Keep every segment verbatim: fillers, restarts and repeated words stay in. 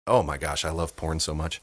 Oh my gosh, I love porn so much.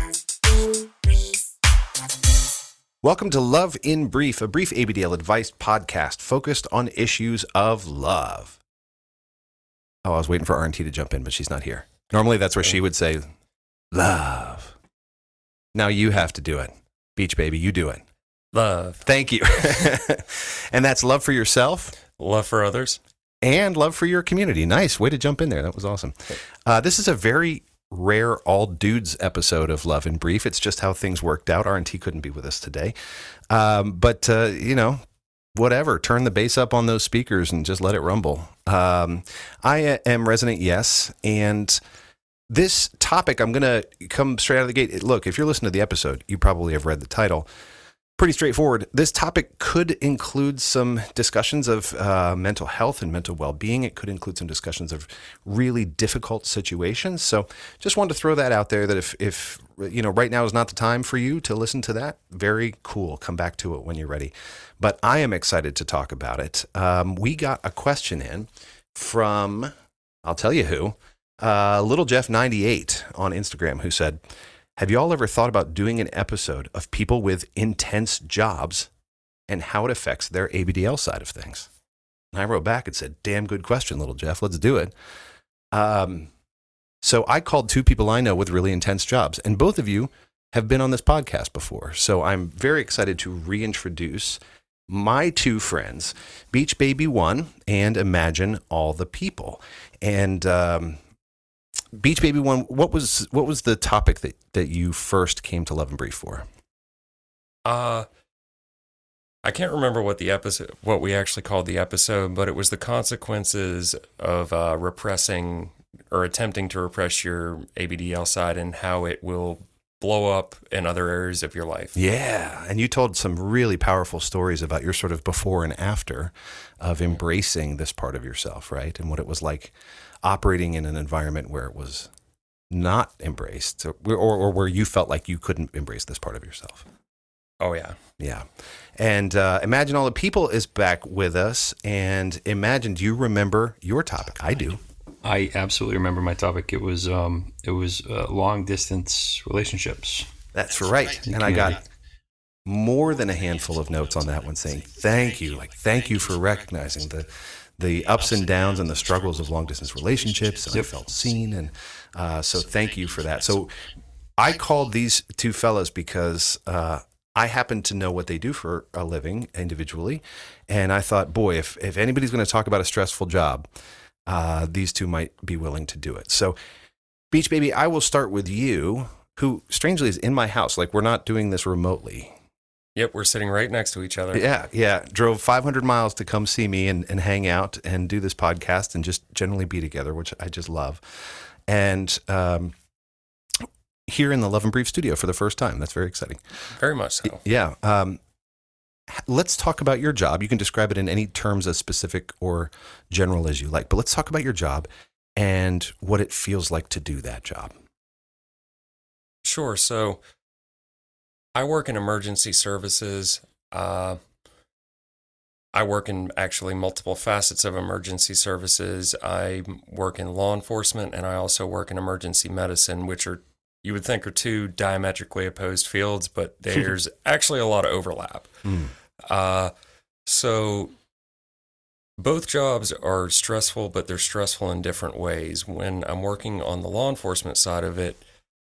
Welcome to Love in Brief, a brief A B D L advice podcast focused on issues of love. Oh, I was waiting for R and T to jump in, but she's not here. Normally that's where she would say, love. Now you have to do it. Beach baby, you do it. Love. Thank you. And that's love for yourself. Love for others. And love for your community. Nice. Way to jump in there. That was awesome. Uh, this is a very rare all dudes episode of Love in Brief. It's just how things worked out. R and T couldn't be with us today. Um, but, uh, you know, whatever. Turn the bass up on those speakers and just let it rumble. Um, I am Resonant Yes. And this topic, I'm going to come straight out of the gate. Look, if you're listening to the episode, you probably have read the title. Pretty straightforward. This topic could include some discussions of uh, mental health and mental well-being. It could include some discussions of really difficult situations. So just wanted to throw that out there that if, if you know, right now is not the time for you to listen to that, very cool. Come back to it when you're ready. But I am excited to talk about it. Um, we got a question in from, I'll tell you who, uh, Little Jeff ninety-eight on Instagram, who said, have you all ever thought about doing an episode of people with intense jobs and how it affects their A B D L side of things? And I wrote back and said, damn good question, Little Jeff. Let's do it. Um, so I called two people I know with really intense jobs, and both of you have been on this podcast before. So I'm very excited to reintroduce my two friends, Beach Baby One and Imagine All the People. And um, Beach Baby One, what was what was the topic that, that you first came to Love and Brief for? Uh, I can't remember what the episode, what we actually called the episode, but it was the consequences of uh, repressing or attempting to repress your A B D L side and how it will blow up in other areas of your life. Yeah, and you told some really powerful stories about your sort of before and after of embracing this part of yourself, right? And what it was like operating in an environment where it was not embraced, or, or, or where you felt like you couldn't embrace this part of yourself. Oh, yeah. Yeah. And uh, Imagine All the People is back with us. And Imagine, do you remember your topic? I do. I absolutely remember my topic. It was um, it was uh, long distance relationships. That's right. And I got more than a handful of notes on that one saying, thank you. Like, thank you for recognizing the the ups and downs and the struggles of long distance relationships. And yep. I felt seen. And uh, so thank you for that. So I called these two fellas because uh, I happen to know what they do for a living individually. And I thought, boy, if, if anybody's going to talk about a stressful job, uh, these two might be willing to do it. So Beach Baby, I will start with you, who strangely is in my house. Like, we're not doing this remotely. Yep, we're sitting right next to each other. Yeah, yeah. Drove five hundred miles to come see me and, and hang out and do this podcast and just generally be together, which I just love. And um, here in the Love and Brief studio for the first time. That's very exciting. Very much so. Yeah. Um, let's talk about your job. You can describe it in any terms as specific or general as you like, but let's talk about your job and what it feels like to do that job. Sure. So I work in emergency services. Uh, I work in actually multiple facets of emergency services. I work in law enforcement, and I also work in emergency medicine, which are, you would think, are two diametrically opposed fields, but there's actually a lot of overlap. Mm. Uh, so both jobs are stressful, but they're stressful in different ways. When I'm working on the law enforcement side of it,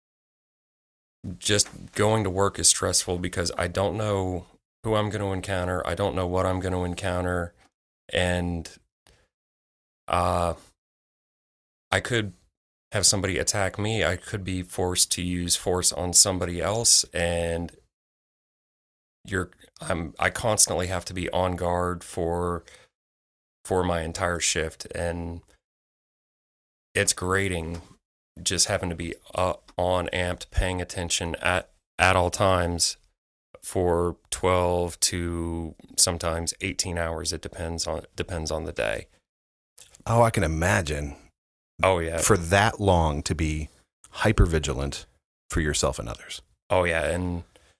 just going to work is stressful because I don't know who I'm going to encounter. I don't know what I'm going to encounter. And uh, I could have somebody attack me. I could be forced to use force on somebody else. And you're, I'm, I constantly have to be on guard for, for my entire shift. And it's grating just having to be up, on, amped, paying attention at, at all times for twelve to sometimes eighteen hours. It depends on, depends on the day. Oh, I can imagine. Oh, yeah. For that long to be hyper vigilant for yourself and others. Oh, yeah. And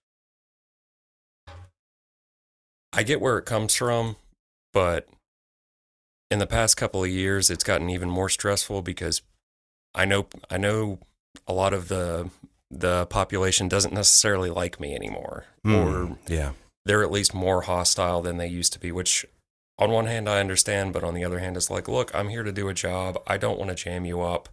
I get where it comes from, but in the past couple of years, it's gotten even more stressful because I know, I know a lot of the the population doesn't necessarily like me anymore, Mm, or yeah. they're at least more hostile than they used to be, which on one hand I understand, but on the other hand it's like, look, I'm here to do a job. I don't want to jam you up.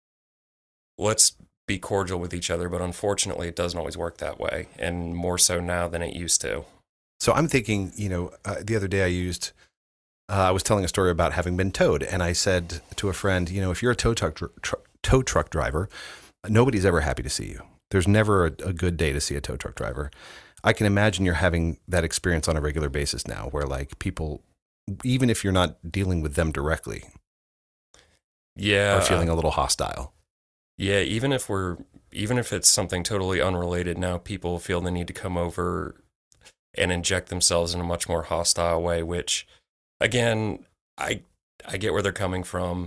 Let's be cordial with each other, but unfortunately it doesn't always work that way, and more so now than it used to. So I'm thinking, you know, uh, the other day I used, uh, I was telling a story about having been towed, and I said to a friend, you know, if you're a tow truck, tr- tow truck driver, nobody's ever happy to see you. There's never a, a good day to see a tow truck driver. I can imagine you're having that experience on a regular basis now, where like people, even if you're not dealing with them directly, Yeah. are feeling a little hostile. Yeah, even if we're even if it's something totally unrelated, now people feel the need to come over and inject themselves in a much more hostile way, which again, I I get where they're coming from,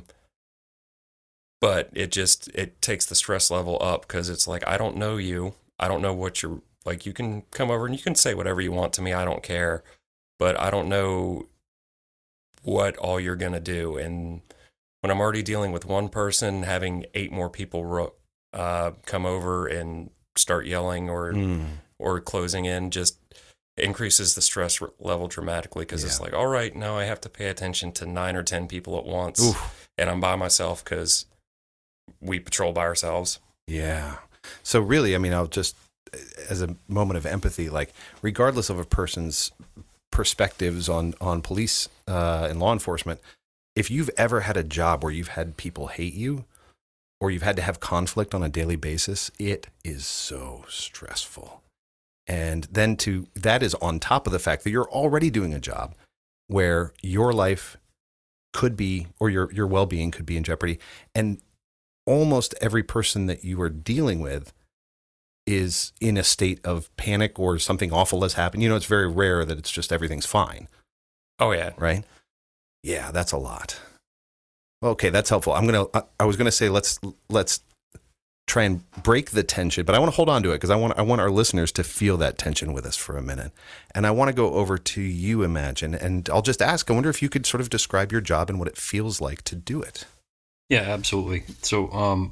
but it just it takes the stress level up, because it's like, I don't know you. I don't know what you're like. You can come over and you can say whatever you want to me. I don't care, but I don't know what all you're going to do. And when I'm already dealing with one person, having eight more people ro- uh, come over and start yelling or Mm. or closing in just increases the stress r- level dramatically, because it's Yeah. like, all right, now I have to pay attention to nine or ten people at once, Oof. and I'm by myself because we patrol by ourselves. Yeah. So really, I mean, I'll just, as a moment of empathy, like regardless of a person's perspectives on, on police uh, and law enforcement, if you've ever had a job where you've had people hate you or you've had to have conflict on a daily basis, it is so stressful. And then to, that is on top of the fact that you're already doing a job where your life could be, or your, your well-being could be in jeopardy. And almost every person that you are dealing with is in a state of panic or something awful has happened. You know, it's very rare that it's just everything's fine, Oh yeah, right? Yeah, that's a lot. Okay, that's helpful. I'm gonna. I, I was gonna say let's let's try and break the tension, but I want to hold on to it because I want I want our listeners to feel that tension with us for a minute. And I want to go over to you, Imagine, and I'll just ask. I wonder if you could sort of describe your job and what it feels like to do it. Yeah, absolutely. So, um,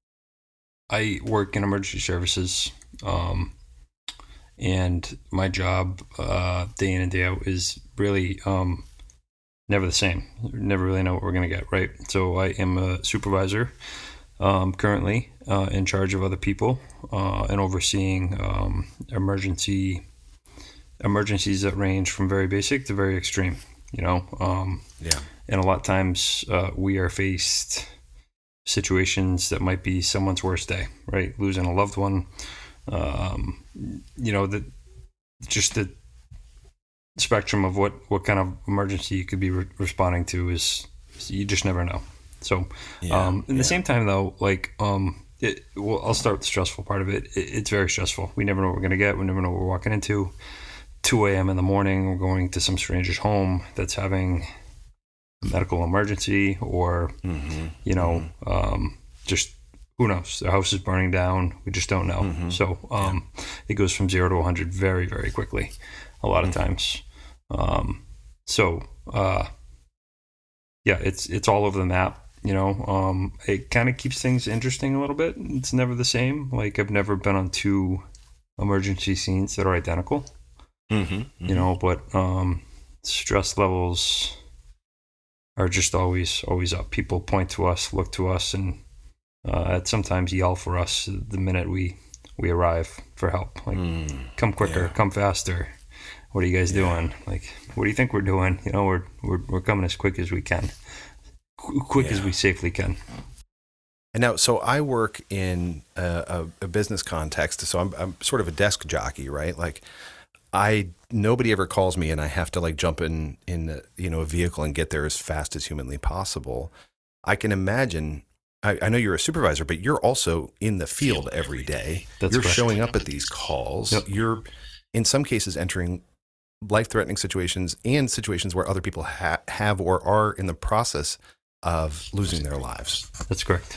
I work in emergency services, um, and my job, uh, day in and day out, is really um, never the same. Never really know what we're going to get, right? So, I am a supervisor um, currently, uh, in charge of other people uh, and overseeing um, emergency emergencies that range from very basic to very extreme. You know, um, Yeah. and a lot of times uh, we are faced situations that might be someone's worst day, right? Losing a loved one, um, you know, the just the spectrum of what, what kind of emergency you could be re- responding to is, you just never know. So, Yeah, um, at yeah. the same time though, like, um, it, well, I'll start with the stressful part of it. it. It's very stressful. We never know what we're going to get. We never know what we're walking into. two a.m. in the morning, we're going to some stranger's home that's having a medical emergency, or, Mm-hmm. you know, um, just who knows? The house is burning down. We just don't know. Mhm. So um, it goes from zero to one hundred very, very quickly, a lot of times. Um, so, uh, yeah, it's it's all over the map. You know, um, it kind of keeps things interesting a little bit. It's never the same. Like, I've never been on two emergency scenes that are identical. Mm-hmm. You know, but um, stress levels are just always always up. People point to us, look to us, and uh, sometimes yell for us the minute we we arrive for help. Like, Mm. come quicker, Yeah. come faster. What are you guys Yeah. doing? Like, what do you think we're doing? You know, we're we're we're coming as quick as we can, Qu- quick as Yeah. we safely can. And now, so I work in a, a, a business context, so I'm I'm sort of a desk jockey, right? Like, I nobody ever calls me, and I have to like jump in in a, you know a vehicle and get there as fast as humanly possible. I can imagine. I, I know you're a supervisor, but you're also in the field every day. That's you're correct. showing up at these calls. Yep. You're, in some cases, entering life-threatening situations and situations where other people ha- have or are in the process of losing their lives. That's correct.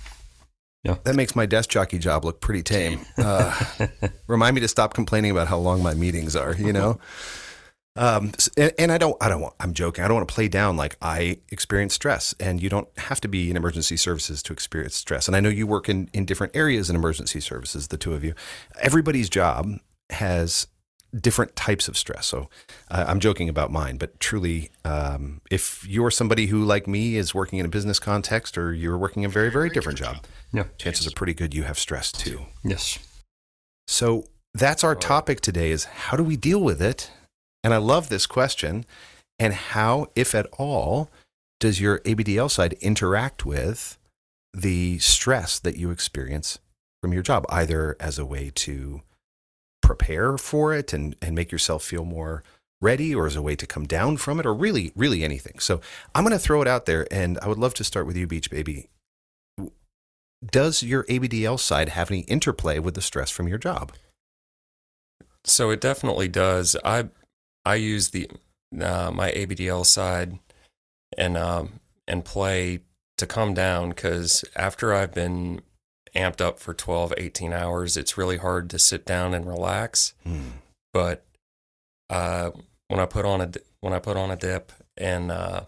Yep. That makes my desk jockey job look pretty tame. Uh, remind me to stop complaining about how long my meetings are, you know? Um, s- and, and I don't, I don't want, I'm joking. I don't want to play down like I experience stress, and you don't have to be in emergency services to experience stress. And I know you work in, in different areas in emergency services, the two of you. Everybody's job has different types of stress. So uh, I'm joking about mine, but truly, um, if you're somebody who, like me, is working in a business context, or you're working a very, very different job, Yeah. chances are pretty good you have stress too. Yes. So that's our topic today, is how do we deal with it? And I love this question. And how, if at all, does your A B D L side interact with the stress that you experience from your job, either as a way to prepare for it and, and make yourself feel more ready, or as a way to come down from it, or really, really anything. So I'm going to throw it out there, and I would love to start with you, Beach Baby. Does your A B D L side have any interplay with the stress from your job? So it definitely does. I I use the uh, my A B D L side and um, and play to come down, because after I've been amped up for twelve, eighteen hours, it's really hard to sit down and relax. Hmm. But uh, when I put on a when I put on a dip and uh,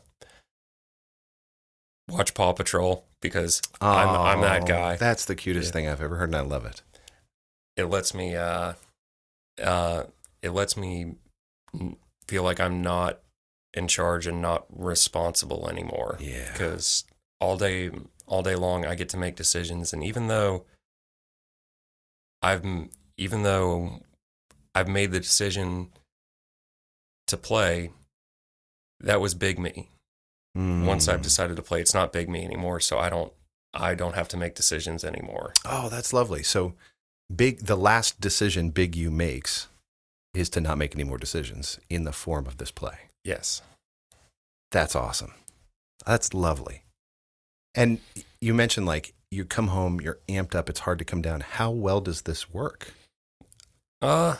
watch Paw Patrol, because I'm I'm that Oh, guy. That's the cutest Yeah. thing I've ever heard, and I love it. It lets me uh, uh, it lets me feel like I'm not in charge and not responsible anymore. Yeah. Because all day all day long I get to make decisions, and even though I've even though I've made the decision to play, that was big me. Mm. Once I've decided to play, it's not big me anymore, so I don't I don't have to make decisions anymore. Oh, that's lovely. So big, the last decision Big U makes is to not make any more decisions in the form of this play. Yes. That's awesome. That's lovely. And you mentioned, like, you come home, you're amped up, it's hard to come down. How well does this work? Uh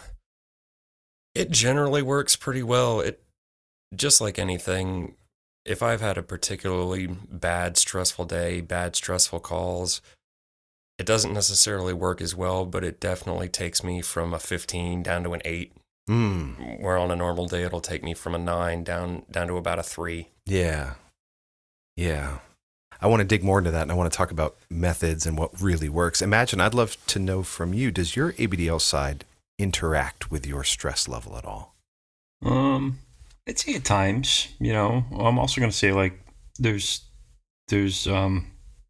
it generally works pretty well. It just like anything, if I've had a particularly bad, stressful day, bad, stressful calls, it doesn't necessarily work as well, but it definitely takes me from a fifteen down to an eight. Mm. Where on a normal day, it'll take me from a nine down down to about a three. Yeah. Yeah. I want to dig more into that, and I want to talk about methods and what really works. Imagine, I'd love to know from you, does your A B D L side interact with your stress level at all? Um, I'd say at times, you know, I'm also going to say, like, there's, there's, um,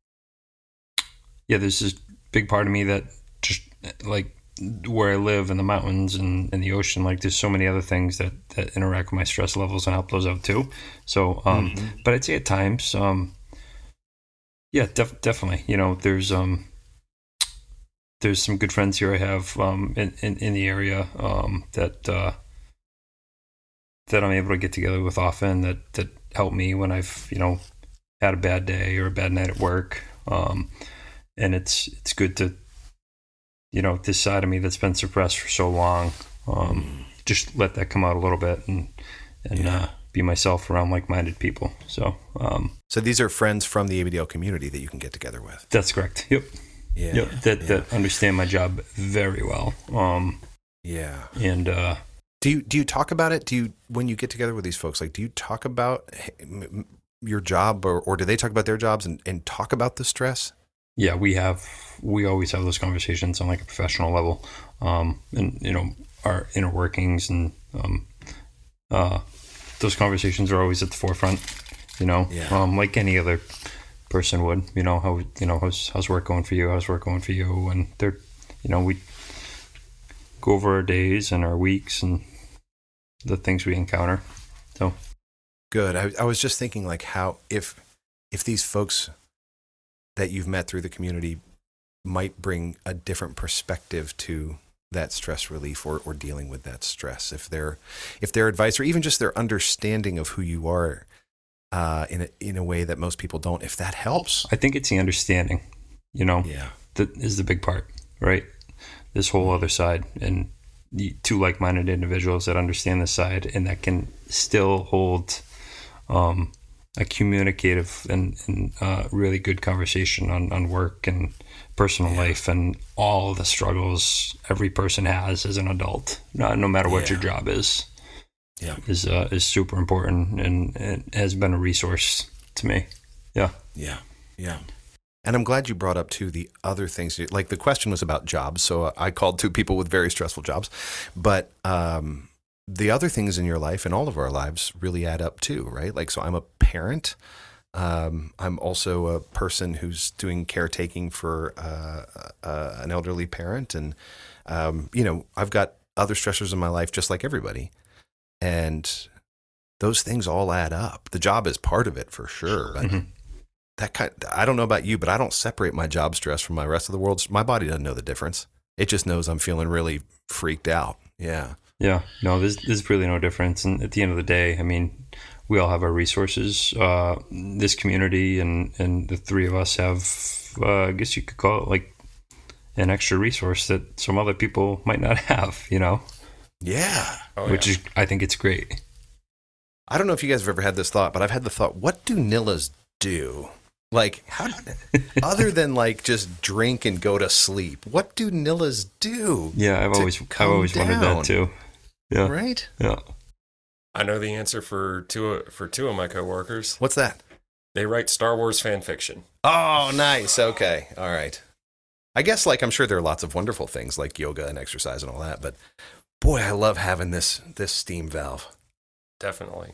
yeah, there's this big part of me that just, like, where I live in the mountains and in the ocean, like, there's so many other things that, that interact with my stress levels and help those out too. So, um, Mhm. but I'd say at times, um, yeah, def- definitely, you know, there's, um, there's some good friends here I have, um, in, in, in the area, um, that, uh, that I'm able to get together with often, that, that help me when I've, you know, had a bad day or a bad night at work. Um, and it's, it's good to, you know, this side of me that's been suppressed for so long, um, just let that come out a little bit and, and, Yeah. uh, be myself around like-minded people. So, um, So these are friends from the A B D L community that you can get together with. that's correct. Yep. Yeah. Yep. That, yeah. that understand my job very well. Um, Yeah. and, uh, Do you do you talk about it? Do you, when you get together with these folks, like, do you talk about m- m- your job, or, or do they talk about their jobs and, and talk about the stress? yeah, we have, we always have those conversations on like a professional level. Um, and, you know, our inner workings and, um, uh, those conversations are always at the forefront, you know, Yeah. um, like any other person would, you know, how, you know, how's, how's work going for you? How's work going for you? And they're, you know, we go over our days and our weeks and the things we encounter. So, Good. I, I was just thinking, like, how, if if these folks that you've met through the community might bring a different perspective to that stress relief, or, or dealing with that stress, if their if their advice, or even just their understanding of who you are, uh, in a, in a way that most people don't, if that helps. I think it's the understanding, you know, Yeah. that is the big part, right? This whole other side, and the two like-minded individuals that understand this side and that can still hold um, a communicative and, and uh, really good conversation on, on work and personal Yeah. life and all the struggles every person has as an adult, no, no matter what Yeah. your job is. Yeah. is uh, is super important, and it has been a resource to me. Yeah. Yeah. Yeah. And I'm glad you brought up too the other things. Like the question was about jobs, so I called two people with very stressful jobs, but um, the other things in your life and all of our lives really add up too, right? Like, so I'm a parent. Um, I'm also a person who's doing caretaking for uh, uh, an elderly parent, and um, you know, I've got other stressors in my life just like everybody, and those things all add up. The job is part of it for sure. But Mm-hmm. that kind, I don't know about you, but I don't separate my job stress from my rest of the world. My body doesn't know the difference. It just knows I'm feeling really freaked out. Yeah. Yeah, no, there's there's really no difference. And at the end of the day, I mean, we all have our resources. Uh, this community and, and the three of us have, uh, I guess you could call it like an extra resource that some other people might not have, you know, Yeah. Oh, which yeah. is, I think it's great. I don't know if you guys have ever had this thought, but I've had the thought, what do Nillas do? Like, how, other than like just drink and go to sleep, what do Nillas do? Yeah, I've to always I've calm always wondered down? that too. Yeah, Right? yeah. I know the answer for two for two of my coworkers. What's that? They write Star Wars fan fiction. Oh, nice. Okay. All right. I guess, like, I'm sure there are lots of wonderful things like yoga and exercise and all that, but boy, I love having this this steam valve. Definitely.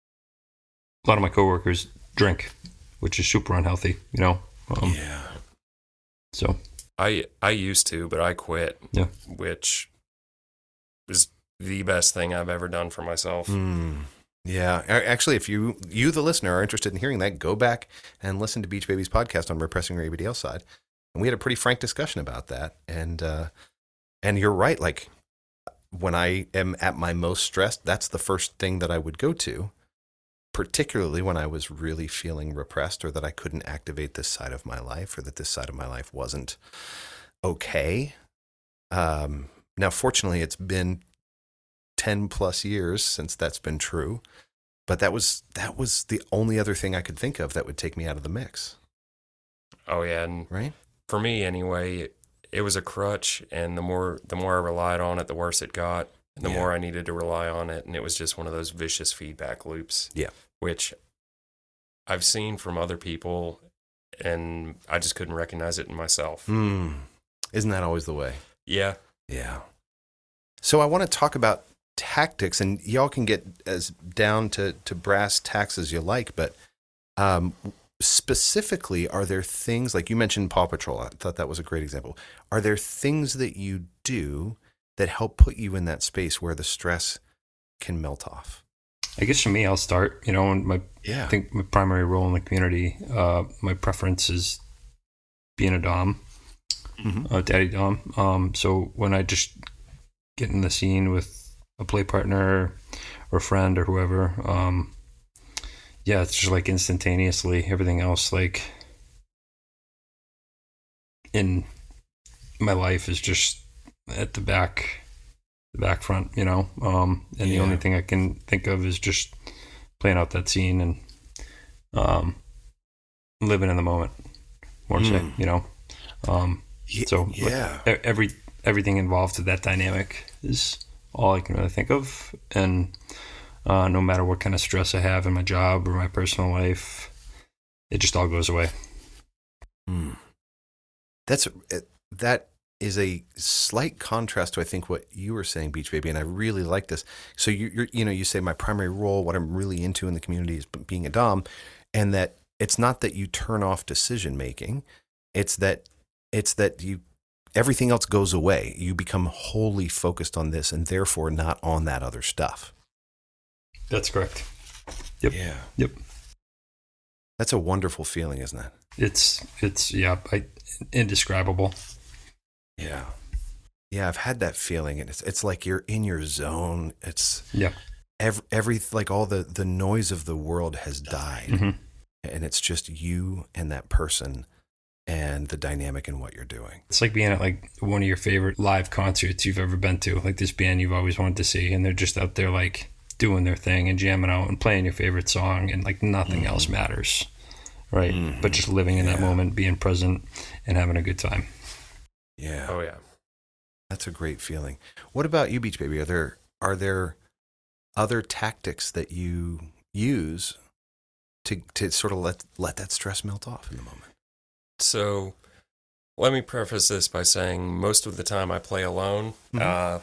A lot of my coworkers drink, which is super unhealthy, you know. Um, Yeah. So I I used to, but I quit. Yeah. Which was the best thing I've ever done for myself. Mm. Yeah. A- Actually, if you, you, the listener, are interested in hearing that, go back and listen to Beach Baby's podcast on repressing your A B D L side. And we had a pretty frank discussion about that. And, uh, and you're right. Like, when I am at my most stressed, that's the first thing that I would go to, particularly when I was really feeling repressed or that I couldn't activate this side of my life or that this side of my life wasn't okay. Um, now, fortunately, it's been ten plus years since that's been true, but that was, that was the only other thing I could think of that would take me out of the mix. Oh yeah, and Right? for me anyway, it, it was a crutch, and the more the more I relied on it, the worse it got, and the Yeah. more I needed to rely on it, and it was just one of those vicious feedback loops. Yeah. Which I've seen from other people, and I just couldn't recognize it in myself. Mm. Isn't that always the way? Yeah. Yeah. So I want to talk about tactics, and y'all can get as down to, to brass tacks as you like, but um, specifically, are there things, like you mentioned Paw Patrol, I thought that was a great example. Are there things that you do that help put you in that space where the stress can melt off? I guess for me, I'll start, you know, and my Yeah. I think my primary role in the community, uh, my preference is being a Dom, Mhm. a daddy Dom. Um, so when I just get in the scene with a play partner or friend or whoever, um, yeah, it's just like instantaneously everything else, like in my life is just at the back, the back front, you know. Um, and the Yeah. only thing I can think of is just playing out that scene and um, living in the moment, more to say, Mm. you know. Um, Ye- so yeah. e- every everything involved with that dynamic is all I can really think of, and uh, no matter what kind of stress I have in my job or my personal life, it just all goes away. Mm. That's that is a slight contrast to I think what you were saying, Beach Baby, and I really like this. So you you're, you know you say my primary role, what I'm really into in the community is being a Dom, and that it's not that you turn off decision making, it's that it's that you everything else goes away. You become wholly focused on this, and therefore not on that other stuff. That's correct. Yep. Yeah. Yep. That's a wonderful feeling, isn't it? It's it's yeah, I, indescribable. Yeah. Yeah, I've had that feeling, and it's it's like you're in your zone. It's Yeah. every, every like all the the noise of the world has died, hmm and it's just you and that person and the dynamic in what you're doing. It's like being at like one of your favorite live concerts you've ever been to, like this band you've always wanted to see, and they're just out there like doing their thing and jamming out and playing your favorite song, and like nothing Mhm. else matters, right? Mhm. But just living in that Yeah. moment, being present, and having a good time. Yeah, Oh yeah. that's a great feeling. What about you, Beach Baby? Are there are there other tactics that you use to to sort of let let that stress melt off in the moment? So let me preface this by saying most of the time I play alone. Mhm. Uh,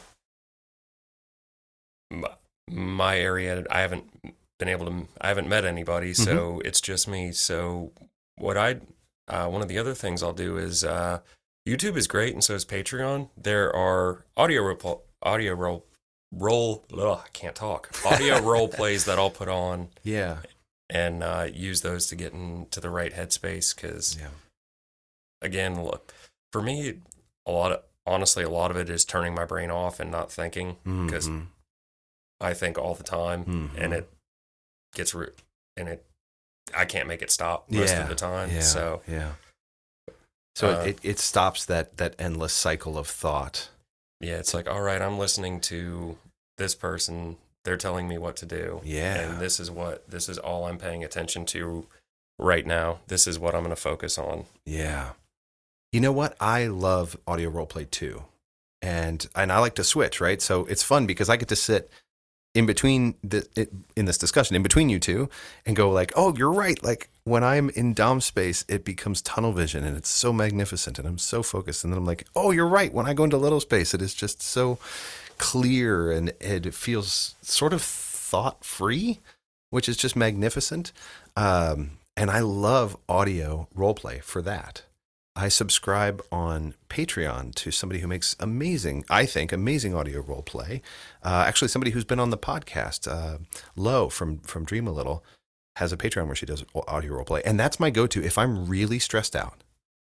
my, my area, I haven't been able to, I haven't met anybody, so it's just me. So what I, uh, one of the other things I'll do is, uh, YouTube is great, and so is Patreon. There are audio role, audio role, role, ugh, I can't talk, audio role plays that I'll put on Yeah. and uh, use those to get into the right headspace. Because Yeah. again, look, for me, a lot of, honestly, a lot of it is turning my brain off and not thinking, because Mhm. I think all the time, Mhm. and it gets, re- and it, I can't make it stop most Yeah. of the time. Yeah. So, yeah. So Uh, it, it stops that that endless cycle of thought. yeah, it's like, all right, I'm listening to this person. They're telling me what to do. Yeah. And this is what, this is all I'm paying attention to right now. This is what I'm going to focus on. Yeah. You know what? I love audio roleplay too. And and I like to switch, right? So it's fun because I get to sit in between the it, in this discussion, in between you two, and go like, oh, you're right. Like when I'm in Dom space, it becomes tunnel vision and it's so magnificent and I'm so focused. And then I'm like, oh, you're right. When I go into little space, it is just so clear and it feels sort of thought free, which is just magnificent. Um, and I love audio roleplay for that. I subscribe on Patreon to somebody who makes amazing, I think, amazing audio role play. Uh, actually, somebody who's been on the podcast, uh, Lo from from Dream a Little, has a Patreon where she does audio role play, and that's my go-to if I'm really stressed out.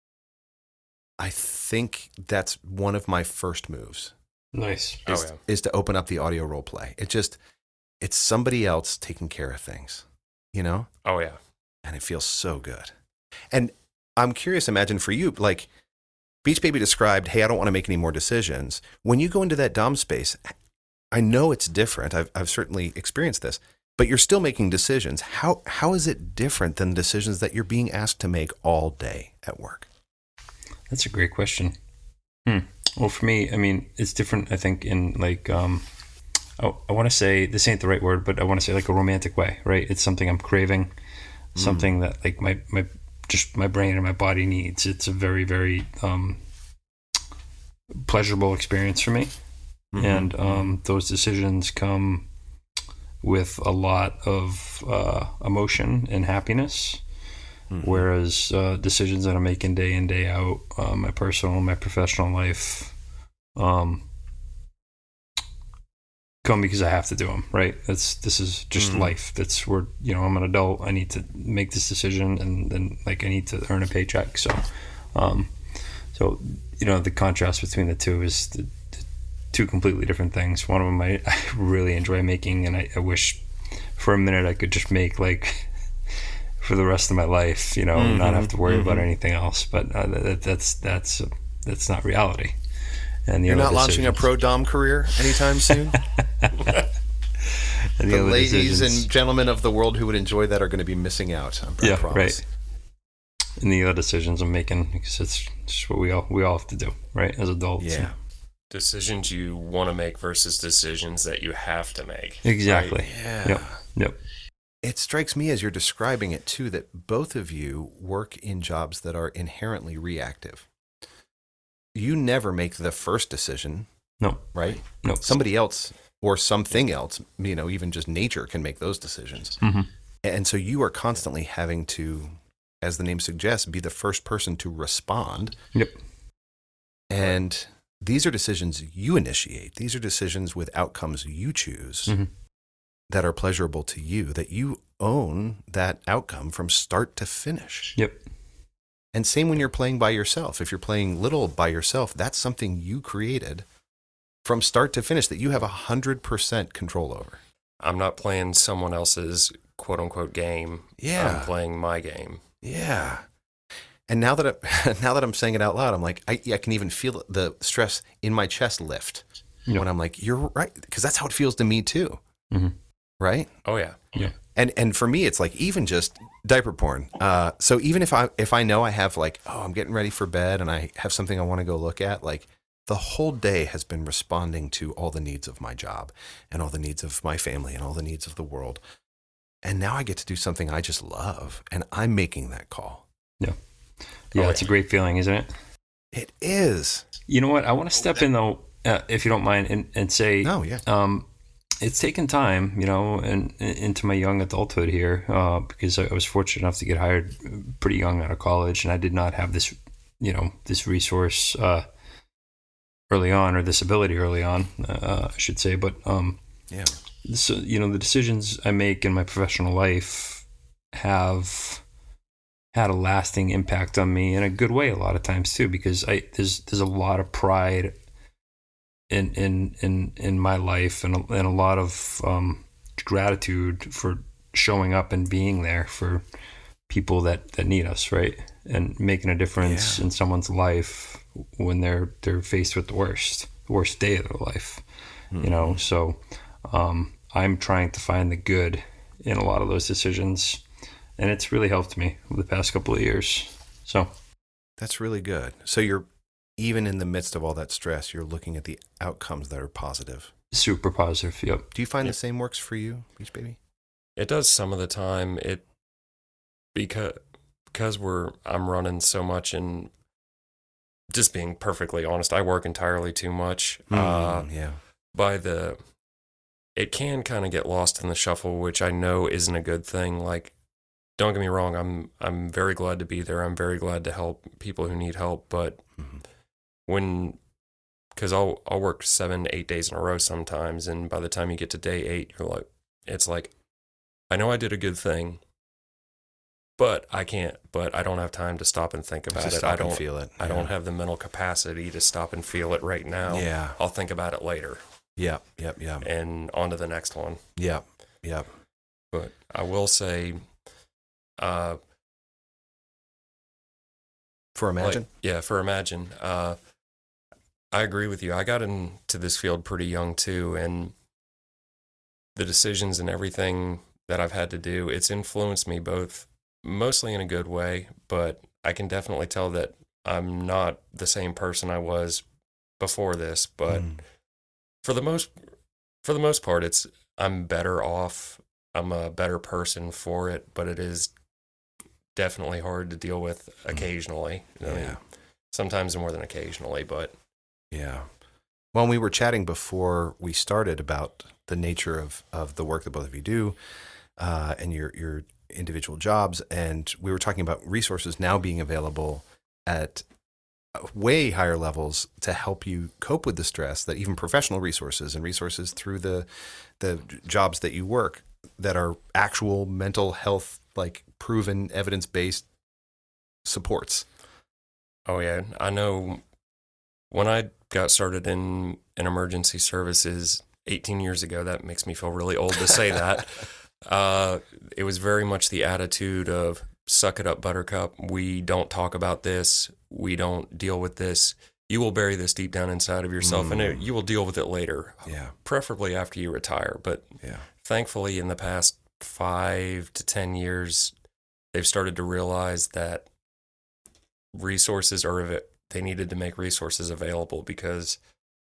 I think that's one of my first moves. Nice. Oh, Is, yeah. is to open up the audio role play. It just, it's somebody else taking care of things, you know, Oh, yeah. and it feels so good. And I'm curious, imagine for you, like Beach Baby described, hey, I don't want to make any more decisions. When you go into that Dom space, I know it's different. I've, I've certainly experienced this, but you're still making decisions. How How is it different than decisions that you're being asked to make all day at work? That's a great question. Hmm. Well, for me, I mean, it's different, I think, in like, um, oh, I want to say, this ain't the right word, but I want to say like a romantic way, right? It's something I'm craving, something that like my, my, just my brain and my body needs. It's a very, very um, pleasurable experience for me. Mm-hmm. And um, those decisions come with a lot of uh, emotion and happiness. Mm-hmm. Whereas uh, decisions that I'm making day in, day out, uh, my personal, my professional life, um, come because I have to do them, right? That's, this is just Mm-hmm. life. That's where, you know, I'm an adult. I need to make this decision and then like I need to earn a paycheck. So, um, so, you know, the contrast between the two is the, the two completely different things. One of them I, I really enjoy making, and I, I wish for a minute I could just make like for the rest of my life, you know, Mm-hmm. not have to worry Mm-hmm. about anything else. But uh, that, that's, that's, uh, that's not reality. And the You're other not launching a decisions- pro Dom career anytime soon? and The other ladies decisions- and gentlemen of the world who would enjoy that are going to be missing out. I yeah, promise. right. And the other decisions I'm making, because it's just what we all we all have to do, right, as adults. Yeah. Decisions you want to make versus decisions that you have to make. Exactly. right? Yeah. Yep. Yep. It strikes me as you're describing it too that both of you work in jobs that are inherently reactive. You never make the first decision, No. right? No. Somebody else or something else, you know, even just nature can make those decisions. Mm-hmm. And so you are constantly having to, as the name suggests, be the first person to respond. Yep. And these are decisions you initiate. These are decisions with outcomes you choose Mhm. that are pleasurable to you, that you own that outcome from start to finish. Yep. And same when you're playing by yourself. If you're playing little by yourself, that's something you created from start to finish that you have one hundred percent control over. I'm not playing someone else's quote unquote game. Yeah. I'm playing my game. Yeah. And now that I, now that I'm saying it out loud, I'm like, I, I can even feel the stress in my chest lift Yep. when I'm like, you're right. Because that's how it feels to me too. Mm-hmm. Right. Oh, yeah. Yeah. And and for me, it's like even just diaper porn. Uh, so even if I if I know I have like, oh, I'm getting ready for bed and I have something I want to go look at, like the whole day has been responding to all the needs of my job and all the needs of my family and all the needs of the world. And now I get to do something I just love, and I'm making that call. Yeah. Yeah, Oh, it's a great feeling, isn't it? It is. You know what? I want to step in, though, uh, if you don't mind, and, and say, No, yeah. um, it's taken time, you know, and, and into my young adulthood here, uh, because I was fortunate enough to get hired pretty young out of college, and I did not have this, you know, this resource uh, early on, or this ability early on, uh, I should say. But, um, Yeah. so, you know, the decisions I make in my professional life have had a lasting impact on me in a good way a lot of times too, because I there's there's a lot of pride in in in in my life, and a, and a lot of um, gratitude for showing up and being there for people that, that need us, right? And making a difference Yeah. in someone's life when they're they're faced with the worst the worst day of their life, Mm-hmm. you know. So um, I'm trying to find the good in a lot of those decisions, and it's really helped me over the past couple of years. So That's really good. So you're, even in the midst of all that stress, you're looking at the outcomes that are positive. super positive. Yep. Do you find Yeah. the same works for you, Beach Baby? It does some of the time. It because because we're I'm running so much, and just being perfectly honest, I work entirely too much. Uh, Mm, yeah. by the it can kind of get lost in the shuffle, which I know isn't a good thing. Like, don't get me wrong, I'm I'm very glad to be there. I'm very glad to help people who need help. But Mhm. when, because I'll I'll work seven, eight days in a row sometimes, and by the time you get to day eight, you're like, it's like, I know I did a good thing, but I can't. But I don't have time to stop and think about Just it. stop I and don't feel it. I Yeah. don't have the mental capacity to stop and feel it right now. Yeah. I'll think about it later, Yep. Yep. Yep. and on to the next one. Yep. Yep. But I will say, uh, For Imagine. like, yeah, for Imagine, uh, I agree with you. I got into this field pretty young too, and the decisions and everything that I've had to do, it's influenced me both, mostly in a good way, but I can definitely tell that I'm not the same person I was before this. But Mm. for the most, for the most part, it's I'm better off. I'm a better person for it, but it is definitely hard to deal with occasionally. I mean, Yeah. sometimes more than occasionally, but Yeah. Well, we were chatting before we started about the nature of, of the work that both of you do, uh, and your your individual jobs, and we were talking about resources now being available at way higher levels to help you cope with the stress, that even professional resources and resources through the the jobs that you work that are actual mental health, like proven evidence-based supports. oh yeah, I know when I got started in, in emergency services eighteen years ago, that makes me feel really old to say that. Uh, it was very much the attitude of suck it up, buttercup. We don't talk about this. We don't deal with this. You will bury this deep down inside of yourself, and it, Mm. you will deal with it later, Yeah. preferably after you retire. But Yeah. thankfully, in the past five to ten years, they've started to realize that resources are av- they needed to make resources available, because,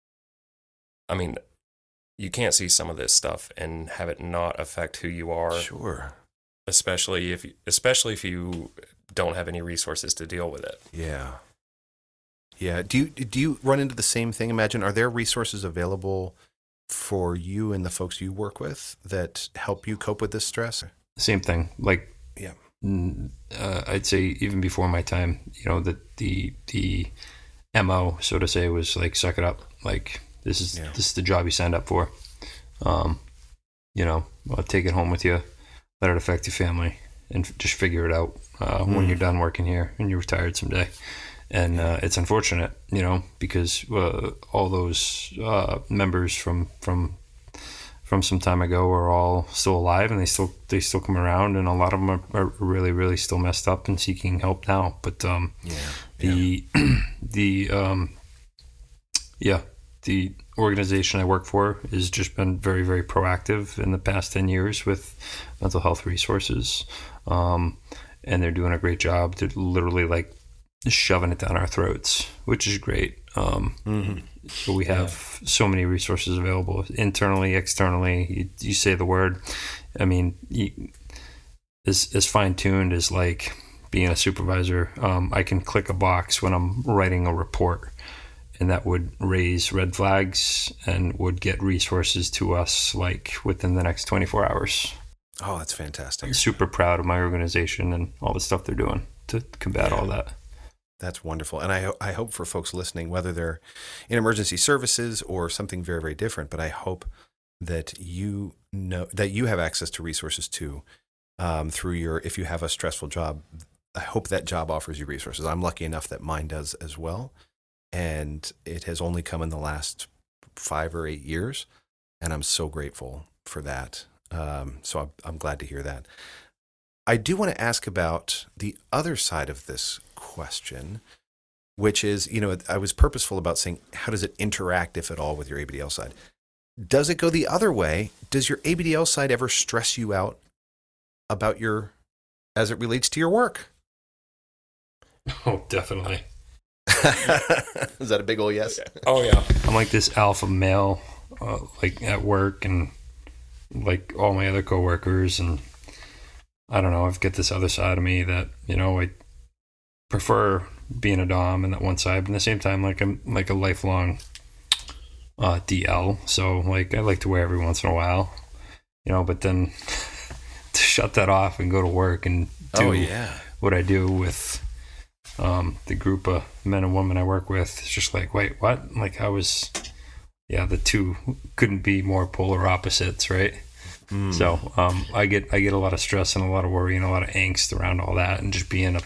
I mean, you can't see some of this stuff and have it not affect who you are, Sure. especially if you, especially if you don't have any resources to deal with it. Yeah. Yeah. Do you do you run into the same thing? Imagine, are there resources available for you and the folks you work with that help you cope with this stress? Same thing. Like, Yeah. mm, uh, I'd say even before my time, you know, that the the M O, so to say, was like, suck it up. Like, this is Yeah. this is the job you signed up for. Um, you know, uh, take it home with you, let it affect your family, and f- just figure it out uh, when Mm. you're done working here and you're retired someday. And uh, it's unfortunate, you know, because uh, all those uh, members from from from some time ago are all still alive, and they still they still come around, and a lot of them are, are really really still messed up and seeking help now. But um, Yeah. the the um, yeah, the organization I work for has just been very very proactive in the past ten years with mental health resources, um, and they're doing a great job. They're literally like shoving it down our throats, which is great. Um, Mm-hmm. so we have yeah. so many resources available internally, externally. You, you say the word. I mean, you, as as fine tuned as like being a supervisor, um, I can click a box when I'm writing a report, and that would raise red flags and would get resources to us like within the next twenty-four hours. Oh, that's fantastic. I'm super proud of my organization and all the stuff they're doing to combat yeah. all that. That's wonderful. And I, I hope for folks listening, whether they're in emergency services or something very, very different, but I hope that you know that you have access to resources too, um, through your, if you have a stressful job, I hope that job offers you resources. I'm lucky enough that mine does as well. And it has only come in the last five or eight years. And I'm so grateful for that. Um, so I'm, I'm glad to hear that. I do want to ask about the other side of this question, which is, you know, I was purposeful about saying, how does it interact, if at all, with your A B D L side? Does it go the other way? Does your A B D L side ever stress you out about your, as it relates to your work? Oh, definitely. Is that a big old yes? Oh, yeah. I'm like this alpha male, uh, like at work and like all my other coworkers, and I don't know, I've got this other side of me that, you know, I prefer being a dom and that one side, but at the same time, like I'm like a lifelong uh, D L. So like I like to wear every once in a while, you know, but then to shut that off and go to work and do oh, yeah. what I do with um, the group of men and women I work with, it's just like, wait, what? Like I was, yeah, the two couldn't be more polar opposites, right? Mm. So um, I get I get a lot of stress and a lot of worry and a lot of angst around all that, and just being a,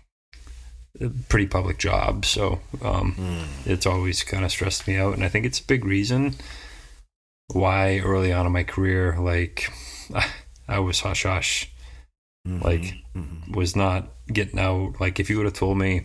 a pretty public job. So um, mm. it's always kind of stressed me out, and I think it's a big reason why early on in my career, like I, I was hush hush, mm-hmm. like mm-hmm. was not getting out. Like if you would have told me,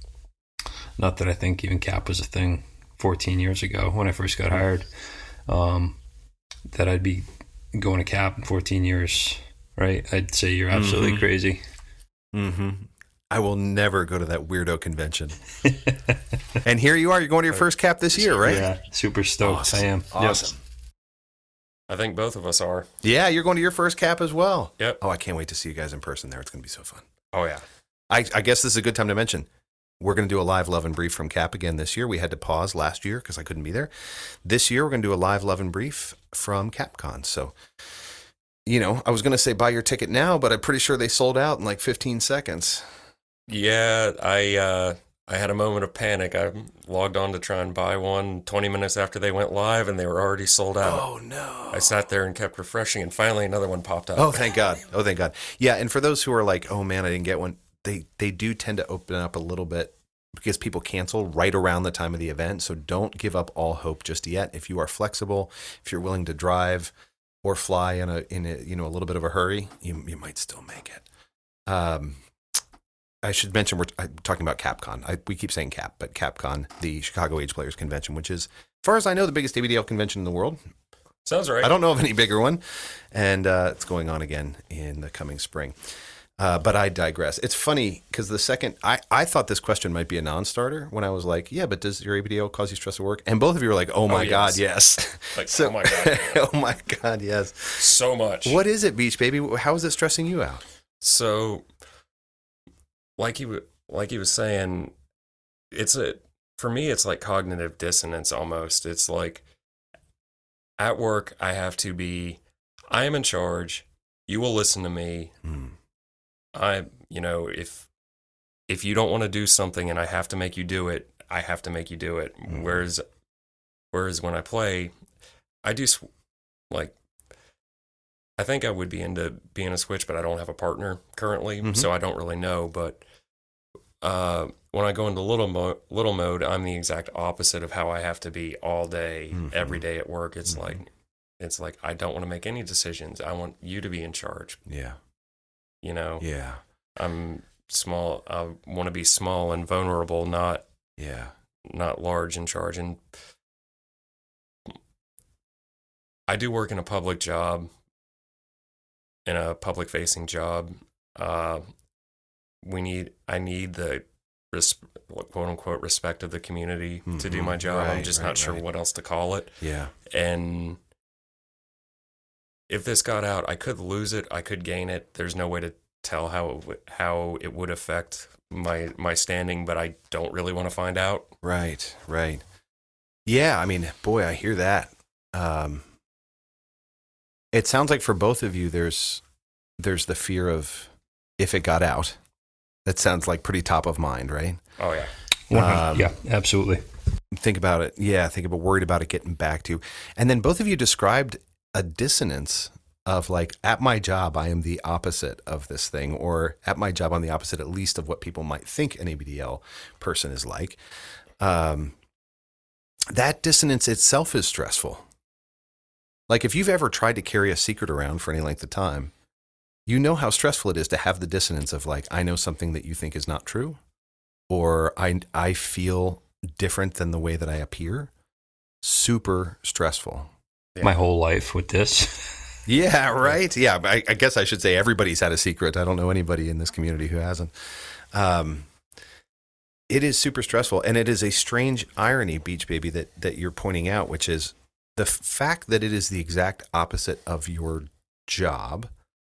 not that I think even CAP was a thing fourteen years ago when I first got hired, um, that I'd be going to CAP in fourteen years, right? I'd say you're absolutely mm-hmm. crazy. Mm-hmm. I will never go to that weirdo convention. And here you are, you're going to your first CAP this year, right? Yeah, super stoked. Awesome. I am. Awesome. Yep. I think both of us are. Yeah, you're going to your first CAP as well. Yep. Oh, I can't wait to see you guys in person there. It's going to be so fun. Oh, yeah. I, I guess this is a good time to mention, we're going to do a live Love and Brief from CAP again this year. We had to pause last year because I couldn't be there. This year, we're going to do a live Love and Brief from CapCon. So, you know, I was going to say buy your ticket now, but I'm pretty sure they sold out in like fifteen seconds. Yeah, I uh, I had a moment of panic. I logged on to try and buy one twenty minutes after they went live, and they were already sold out. Oh, no. I sat there and kept refreshing, and finally another one popped up. Oh, thank God. Oh, thank God. Yeah, and for those who are like, oh, man, I didn't get one, they, they do tend to open up a little bit because people cancel right around the time of the event. So don't give up all hope just yet. If you are flexible, if you're willing to drive or fly in a in a you know a little bit of a hurry, you you might still make it. Um, I should mention we're I'm talking about CapCon. I, we keep saying Cap, but CapCon, the Chicago Age Players Convention, which is, as far as I know, the biggest A B D L convention in the world. Sounds right. I don't know of any bigger one, and uh, it's going on again in the coming spring. Uh, but I digress. It's funny because the second I, I thought this question might be a non-starter when I was like, yeah, but does your A B D L cause you stress at work? And both of you were like, oh my oh, yes. God, yes. Like, so, oh my God. Yeah. oh my God, yes. So much. What is it, Beach Baby? How is it stressing you out? So, like he, like he was saying, it's a, for me, it's like cognitive dissonance almost. It's like at work, I have to be, I am in charge. You will listen to me. Hmm. I, you know, if if you don't want to do something and I have to make you do it, I have to make you do it. Mm-hmm. Whereas, whereas when I play, I do like, I think I would be into being a switch, but I don't have a partner currently, mm-hmm. so I don't really know. But uh, when I go into little mo- little mode, I'm the exact opposite of how I have to be all day, mm-hmm. every day at work. It's mm-hmm. like, it's like I don't want to make any decisions. I want you to be in charge. Yeah. You know, yeah, I'm small. I want to be small and vulnerable, not yeah, not large in charge. And I do work in a public job, in a public facing job. Uh, we need, I need the res- quote unquote respect of the community Mm-hmm. to do my job. Right, I'm just right, not sure right. what else to call it. Yeah. And if this got out, I could lose it. I could gain it. There's no way to tell how it w- how it would affect my my standing, but I don't really want to find out. Right, right. Yeah, I mean, boy, I hear that. Um, it sounds like for both of you, there's there's the fear of if it got out. That sounds like pretty top of mind, right? Oh yeah. One- Um, yeah, absolutely. Think about it. Yeah, think about worried about it getting back to you. And then both of you described a dissonance of like, at my job, I am the opposite of this thing, or at my job, I'm the opposite, at least of what people might think an A B D L person is like. Um, that dissonance itself is stressful. Like if you've ever tried to carry a secret around for any length of time, you know how stressful it is to have the dissonance of like, I know something that you think is not true, or I, I feel different than the way that I appear. Super stressful. Yeah. My whole life with this. Yeah, right. Yeah, I, I guess I should say everybody's had a secret. I don't know anybody in this community who hasn't. Um, it is super stressful, and it is a strange irony, Beach Baby, that that you're pointing out, which is the f- fact that it is the exact opposite of your job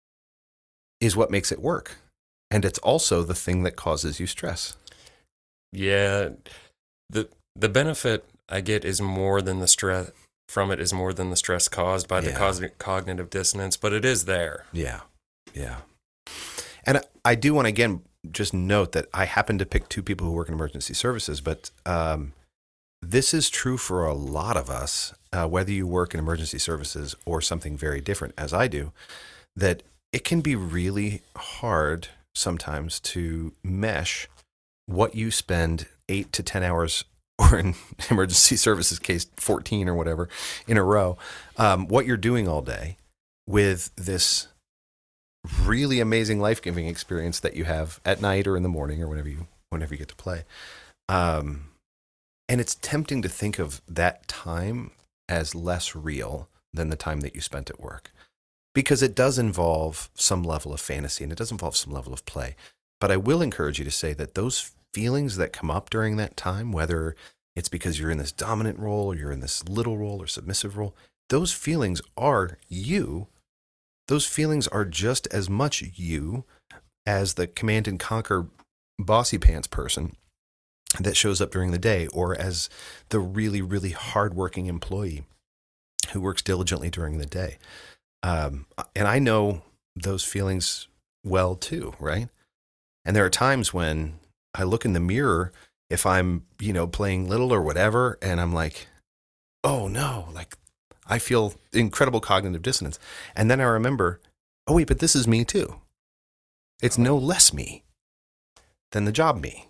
is what makes it work, and it's also the thing that causes you stress. Yeah. The the benefit I get is more than the stress from it is more than the stress caused by the Yeah. cos- cognitive dissonance, but it is there. Yeah, yeah. And I- I do want to, again, just note that I happen to pick two people who work in emergency services, but um, this is true for a lot of us, uh, whether you work in emergency services or something very different, as I do, that it can be really hard sometimes to mesh what you spend eight to ten hours, or in emergency services case, fourteen or whatever, in a row, um, what you're doing all day with this really amazing life-giving experience that you have at night or in the morning or whenever you whenever you get to play. Um, and it's tempting to think of that time as less real than the time that you spent at work, because it does involve some level of fantasy and it does involve some level of play. But I will encourage you to say that those feelings that come up during that time, whether it's because you're in this dominant role or you're in this little role or submissive role, those feelings are you. Those feelings are just as much you as the command and conquer bossy pants person that shows up during the day, or as the really, really hardworking employee who works diligently during the day. Um, and I know those feelings well too, right? And there are times when I look in the mirror, if I'm, you know, playing little or whatever, and I'm like, oh no, like I feel incredible cognitive dissonance. And then I remember, oh wait, but this is me too. It's no less me than the job me.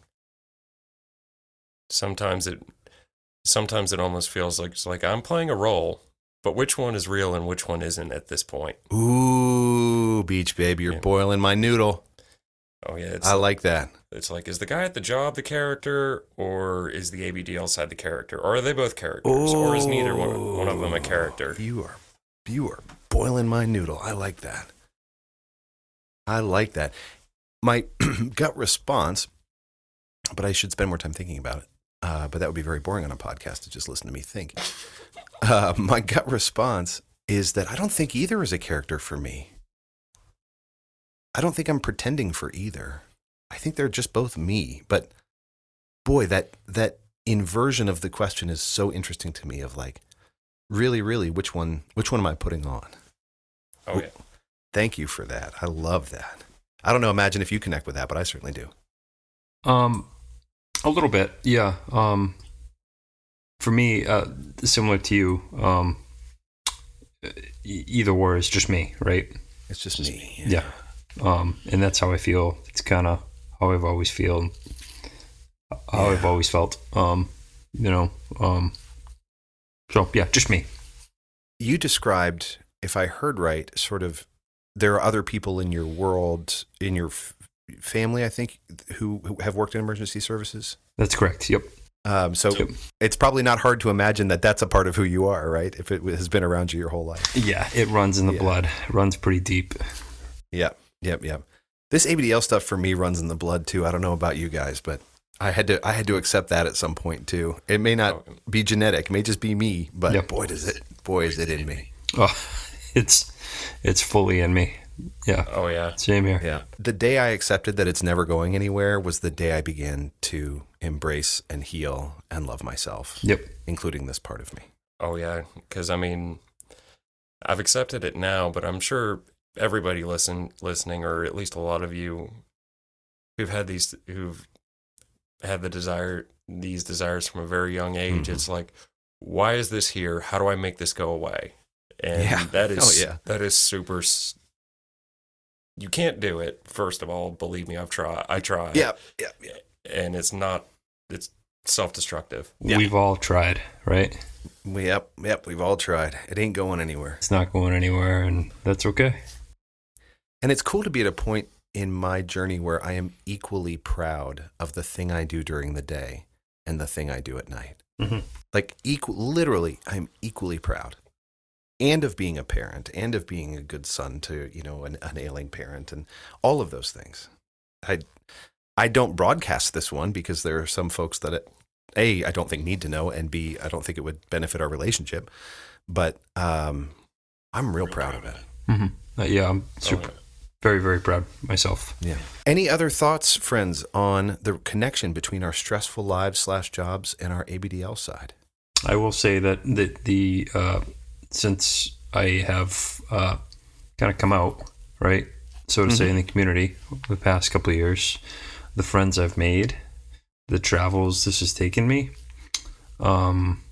Sometimes it sometimes it almost feels like it's like I'm playing a role, but which one is real and which one isn't at this point? Ooh, Beach Baby, you're Yeah. boiling my noodle. Oh yeah, it's I like that. it's like, is the guy at the job the character, or is the A B D L side the character, or are they both characters, or is neither one, one of them a character? You are, you are boiling my noodle. I like that. I like that. My gut response, but I should spend more time thinking about it. Uh, but that would be very boring on a podcast to just listen to me think. Uh, my gut response is that I don't think either is a character for me. I don't think I'm pretending for either. I think they're just both me. But boy, that that inversion of the question is so interesting to me, of like, really, really, which one which one am I putting on? Oh yeah. Thank you for that. I love that. I don't know, imagine if you connect with that, but I certainly do. Um, a little bit, yeah. Um, for me, uh, similar to you, um, e- either or is just me, right? It's just me. Yeah. Um, and that's how I feel. It's kind of how I've always feel, how Yeah. I've always felt. Um, you know. Um, so yeah, just me. You described, if I heard right, sort of, there are other people in your world, in your f- family, I think, who, who have worked in emergency services. That's correct. Yep. Um, so Yep. it's probably not hard to imagine that that's a part of who you are, right? If it has been around you your whole life. Yeah, it runs in the Yeah. blood. It runs pretty deep. Yep, yep, yep. This A B D L stuff for me runs in the blood too. I don't know about you guys, but I had to I had to accept that at some point too. It may not be genetic, it may just be me, but Yep. boy does it boy is it in me. Oh, it's it's fully in me. Yeah. Oh yeah. Same here. Yeah. The day I accepted that it's never going anywhere was the day I began to embrace and heal and love myself, Yep. including this part of me. Oh yeah. Because I mean, I've accepted it now, but I'm sure everybody listen listening, or at least a lot of you who've had these who've had the desire these desires from a very young age. Mhm. It's like, why is this here? How do I make this go away? And Yeah. that is Oh, yeah. that is super. s- You can't do it. First of all, believe me, I've tried. I tried. Yeah, yeah, yeah. And it's not. It's self-destructive. Yeah. We've all tried, right? We, yep, yep, we've all tried. It ain't going anywhere. It's not going anywhere, and that's okay. And it's cool to be at a point in my journey where I am equally proud of the thing I do during the day and the thing I do at night. Mm-hmm. Like, equal, literally, I'm equally proud. And of being a parent, and of being a good son to, you know, an, an ailing parent, and all of those things. I, I don't broadcast this one because there are some folks that, it, A, I don't think need to know, and B, I don't think it would benefit our relationship. But um, I'm real proud of it. Mm-hmm. Uh, yeah, I'm super, Oh, yeah. very, very proud myself. Yeah. Any other thoughts, friends, on the connection between our stressful lives slash jobs and our A B D L side? I will say that the, the uh, since I have uh, kind of come out, right, so to say, in the community the past couple of years, the friends I've made, the travels this has taken me, um,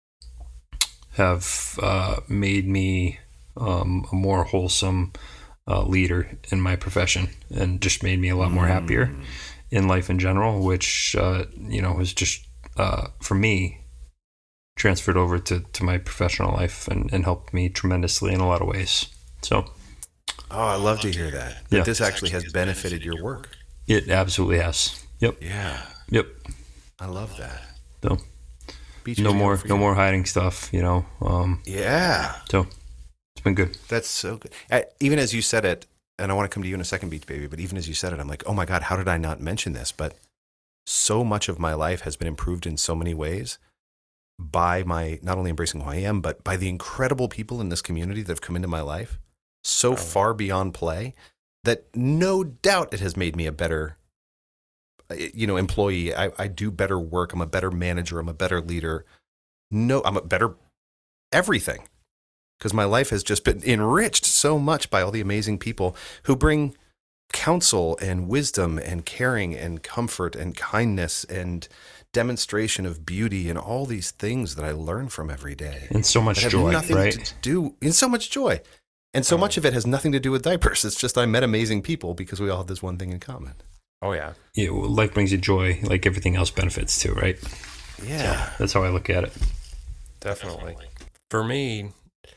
have uh, made me um, a more wholesome uh, leader in my profession, and just made me a lot more happier in life in general, which uh, you know was just uh, for me transferred over to, to my professional life and, and helped me tremendously in a lot of ways. So Oh, I love to hear that. That Yeah. this actually has benefited your work. it absolutely has. Yep. Yeah. Yep. I love that. So Beach no video more for no you. more hiding stuff, you know. Um, Yeah. so it's been good. That's so good. Uh, even as you said it, and I want to come to you in a second, Beach Baby, but even as you said it, I'm like, oh my God, how did I not mention this? But so much of my life has been improved in so many ways by my not only embracing who I am, but by the incredible people in this community that have come into my life so Oh. far beyond play that no doubt it has made me a better, uh, you know, employee. I, I do better work. I'm a better manager. I'm a better leader. No, I'm a better everything because my life has just been enriched so much by all the amazing people who bring counsel and wisdom and caring and comfort and kindness and demonstration of beauty and all these things that I learn from every day. And so much That have joy, nothing right? to do, and so much joy. And so Oh. much of it has nothing to do with diapers. It's just I met amazing people because we all have this one thing in common. Oh yeah. Yeah, well, life brings you joy, like everything else benefits too, right? Yeah. That's how I look at it. Definitely. For me,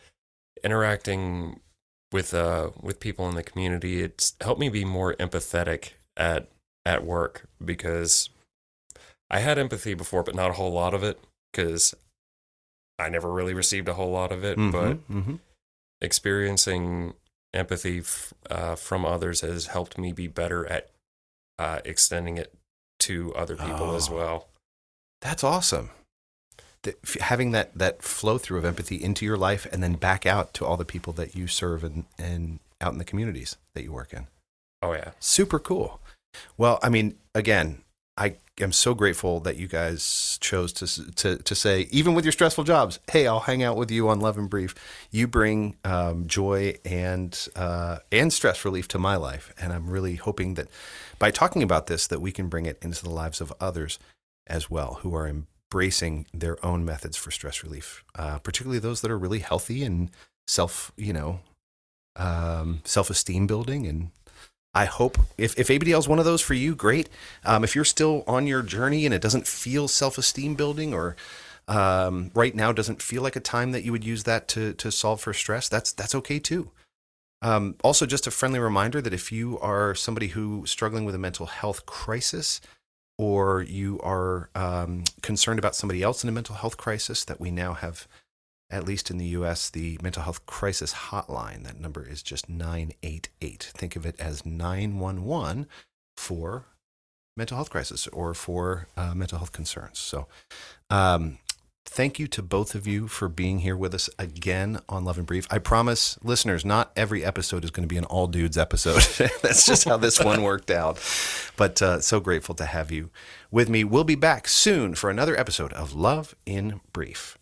interacting with uh with people in the community, it's helped me be more empathetic at at work, because I had empathy before, but not a whole lot of it, because I never really received a whole lot of it. Mhm, But mhm. experiencing empathy f- uh, from others has helped me be better at uh, extending it to other people as Oh. well. That's awesome. That, f- having that, that flow through of empathy into your life and then back out to all the people that you serve and, and out in the communities that you work in. Oh yeah. Super cool. Well, I mean, again, I am so grateful that you guys chose to s- to to say, even with your stressful jobs, hey, I'll hang out with you on Love and Brief. You bring um, joy and uh, and stress relief to my life, and I'm really hoping that by talking about this, that we can bring it into the lives of others as well, who are embracing their own methods for stress relief, uh, particularly those that are really healthy and self, you know, um, self-esteem building. And I hope if, if A B D L is one of those for you, great. Um, if you're still on your journey and it doesn't feel self-esteem building, or um, right now doesn't feel like a time that you would use that to to solve for stress, that's that's okay too. Um, also, just a friendly reminder that if you are somebody who is struggling with a mental health crisis, or you are um, concerned about somebody else in a mental health crisis, that we now have, at least in the U S, the mental health crisis hotline. That number is just nine eight eight. Think of it as nine one one for mental health crisis or for uh, mental health concerns. So, um, thank you to both of you for being here with us again on Love and Brief. I promise listeners, not every episode is going to be an all dudes episode. That's just how this one worked out. But uh, so grateful to have you with me. We'll be back soon for another episode of Love in Brief.